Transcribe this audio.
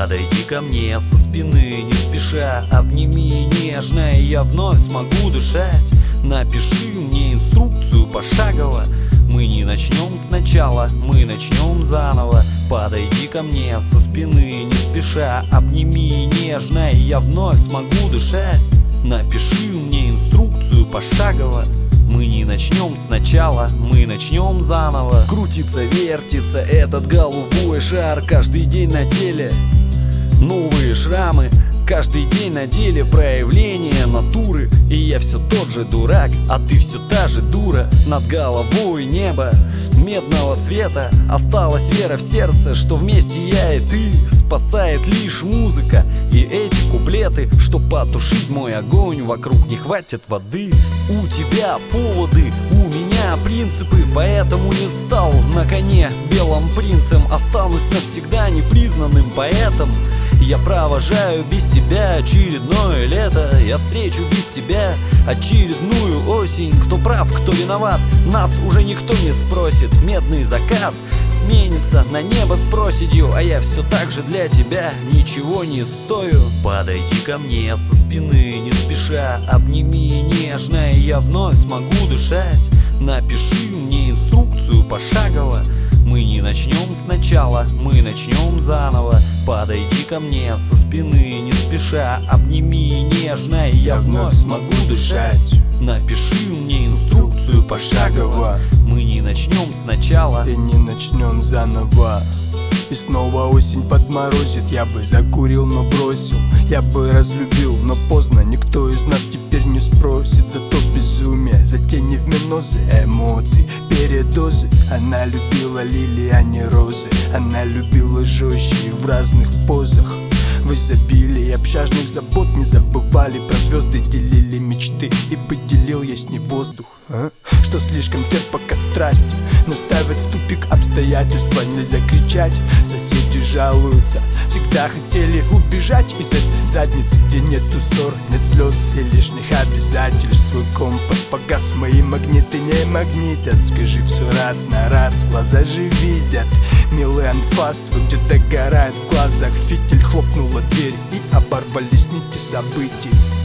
Подойди ко мне со спины, не спеша, обними нежно, и я вновь смогу дышать. Напиши мне инструкцию пошагово. Мы не начнем сначала, мы начнем заново. Подойди ко мне со спины, не спеша, обними нежно, и я вновь смогу дышать. Напиши мне инструкцию пошагово. Мы не начнем сначала, мы начнем заново. Крутится, вертится этот голубой шар. Каждый день на теле новые шрамы. Каждый день на деле проявление натуры. И я все тот же дурак, а ты все та же дура. Над головой небо медного цвета. Осталась вера в сердце, что вместе я и ты. Спасает лишь музыка и эти куплеты. Чтоб потушить мой огонь, вокруг не хватит воды. У тебя поводы, у меня принципы. Поэтому не стал на коне белым принцем. Останусь навсегда непризнанным поэтом. Я провожаю без тебя очередное лето. Я встречу без тебя очередную осень. Кто прав, кто виноват, нас уже никто не спросит. Медный закат сменится на небо с проседью, а я все так же для тебя ничего не стою. Подойди ко мне со спины, не спеша, обними нежно, и я вновь смогу дышать. Напиши мне инструкцию пошагово. Мы не начнем сначала, мы начнем заново. Подойди ко мне со спины, не спеша, обними нежно, и я вновь смогу дышать. Напиши мне инструкцию пошагово. Мы не начнем сначала и не начнем заново. И снова осень подморозит. Я бы закурил, но бросил. Я бы разлюбил, но поздно. Никто из нас теперь не спросит. Зато безумие, за тени в минозы, эмоций, передозы. Она любила лилии, а не розы. Она любила жестче в разных позах. В изобилии общажных забот не забывали про звезды, делили мечты, и поделил я с ней воздух. Что слишком терпко, как страсть, но ставит в тупик обстоятельства. Нельзя кричать, соседи жалуются. Всегда хотели убежать из этой задницы, где нету ссор, нет слез и лишних обязательств. Твой компас погас, мои магниты не магнитят. Скажи все раз на раз, глаза же видят. Милый анфас, твой где-то горает в глазах фитиль. Хлопнула дверь и оборвались нити событий.